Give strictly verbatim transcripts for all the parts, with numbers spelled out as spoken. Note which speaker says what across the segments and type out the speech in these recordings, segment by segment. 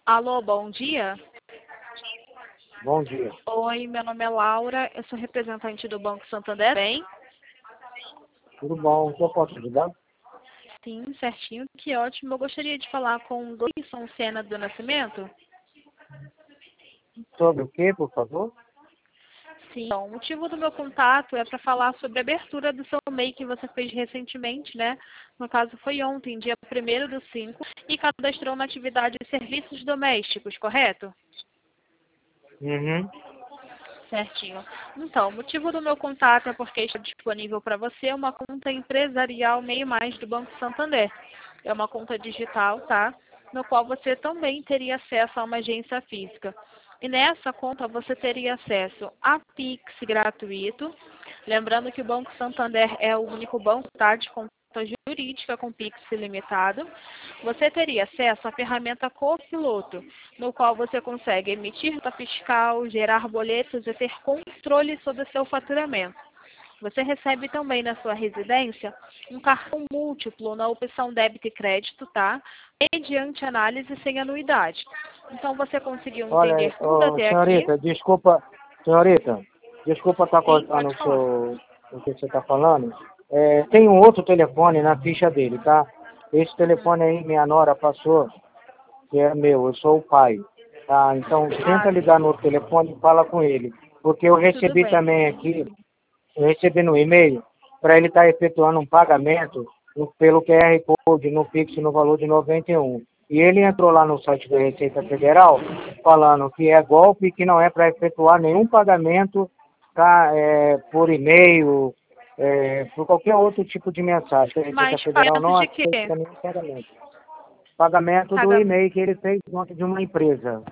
Speaker 1: Alô, bom dia.
Speaker 2: Bom dia.
Speaker 1: Oi, meu nome é Laura, eu sou representante do Banco Santander. Bem?
Speaker 2: Tudo bom? O que eu posso ajudar?
Speaker 1: Sim, certinho, que ótimo. Eu gostaria de falar com o Gleison Sena do Nascimento.
Speaker 2: Sobre o que, por favor?
Speaker 1: Sim. Então, o motivo do meu contato é para falar sobre a abertura do seu M E I que você fez recentemente, né? No caso, foi ontem, dia primeiro do cinco, e cadastrou na atividade de serviços domésticos, correto?
Speaker 2: Uhum.
Speaker 1: Certinho. Então, o motivo do meu contato é porque está disponível para você uma conta empresarial meio mais do Banco Santander. É uma conta digital, tá? No qual você também teria acesso a uma agência física. E nessa conta você teria acesso a Pix gratuito. Lembrando que o Banco Santander é o único banco, tá, de conta jurídica com Pix ilimitado. Você teria acesso à ferramenta Copiloto, no qual você consegue emitir nota fiscal, gerar boletos e ter controle sobre o seu faturamento. Você recebe também na sua residência um cartão múltiplo na opção débito e crédito, tá? Mediante análise sem anuidade. Então você conseguiu
Speaker 2: Olha,
Speaker 1: entender tudo
Speaker 2: ô,
Speaker 1: até aqui?
Speaker 2: senhorita, desculpa, senhorita, desculpa estar
Speaker 1: Sim,
Speaker 2: cortando
Speaker 1: pode
Speaker 2: o,
Speaker 1: falar.
Speaker 2: seu, o que você está falando. É, tem um outro telefone na ficha dele, tá? Esse
Speaker 1: Uhum.
Speaker 2: telefone aí minha nora passou, que é meu, eu sou o pai. Tá? Então
Speaker 1: Ah,
Speaker 2: tenta ligar no outro telefone e fala com ele. Porque eu
Speaker 1: tudo
Speaker 2: recebi
Speaker 1: bem.
Speaker 2: também aqui, eu recebi no e-mail, para ele estar efetuando um pagamento no- pelo Q R Code no Pix no valor de noventa e um. E ele entrou lá no site da Receita Federal falando que é golpe e que não é para efetuar nenhum pagamento, tá, é, por e-mail, é, por qualquer outro tipo de mensagem. A Receita
Speaker 1: Mas
Speaker 2: Federal
Speaker 1: pagamento
Speaker 2: não
Speaker 1: de quê?
Speaker 2: aceita nenhum pagamento. Pagamento do
Speaker 1: Pagamento.
Speaker 2: e-mail que ele fez ontem de uma empresa.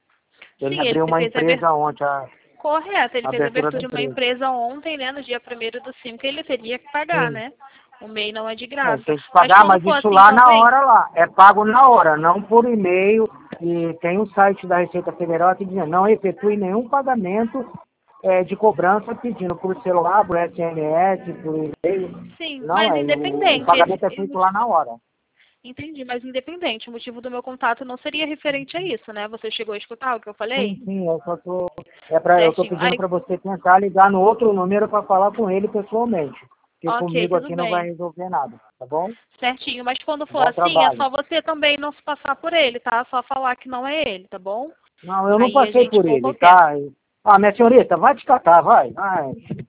Speaker 2: Ele
Speaker 1: Sim, ele
Speaker 2: abriu uma
Speaker 1: fez a abertura.
Speaker 2: empresa ontem, a,
Speaker 1: Correto, ele
Speaker 2: a
Speaker 1: fez a
Speaker 2: abertura
Speaker 1: abertura
Speaker 2: da
Speaker 1: de uma
Speaker 2: empresa.
Speaker 1: empresa ontem, né? No dia primeiro do cinco, ele teria que pagar,
Speaker 2: Sim.
Speaker 1: né? O M E I não é de
Speaker 2: É,
Speaker 1: graça.
Speaker 2: tem que
Speaker 1: Mas
Speaker 2: pagar,
Speaker 1: quando
Speaker 2: mas
Speaker 1: for
Speaker 2: isso
Speaker 1: assim
Speaker 2: lá na
Speaker 1: também,
Speaker 2: hora lá. É pago na hora, não por e-mail. E tem o site da Receita Federal aqui dizendo, não efetue nenhum pagamento é, de cobrança pedindo por celular, por S M S, por e-mail.
Speaker 1: sim,
Speaker 2: Não
Speaker 1: mas
Speaker 2: é, o, o
Speaker 1: independente, esse,
Speaker 2: pagamento é feito lá na hora.
Speaker 1: entendi, mas independente, o motivo do meu contato não seria referente a isso, né? Você chegou a escutar o que eu falei?
Speaker 2: Sim, sim, eu só tô, é pra, eu tô
Speaker 1: Certinho.
Speaker 2: pedindo
Speaker 1: Aí,
Speaker 2: para você tentar ligar no outro número para falar com ele pessoalmente. Porque
Speaker 1: ok,
Speaker 2: comigo
Speaker 1: tudo
Speaker 2: aqui não vai
Speaker 1: bem.
Speaker 2: resolver nada, tá bom?
Speaker 1: Certinho, mas quando for
Speaker 2: Bom
Speaker 1: assim, é
Speaker 2: trabalho.
Speaker 1: só você também não se passar por ele, tá? Só falar que não é ele, tá bom?
Speaker 2: Não, eu não
Speaker 1: Aí a
Speaker 2: passei
Speaker 1: gente
Speaker 2: por ele,
Speaker 1: poupa o tempo.
Speaker 2: tá? Ah, minha senhorita, vai te catar, vai. vai.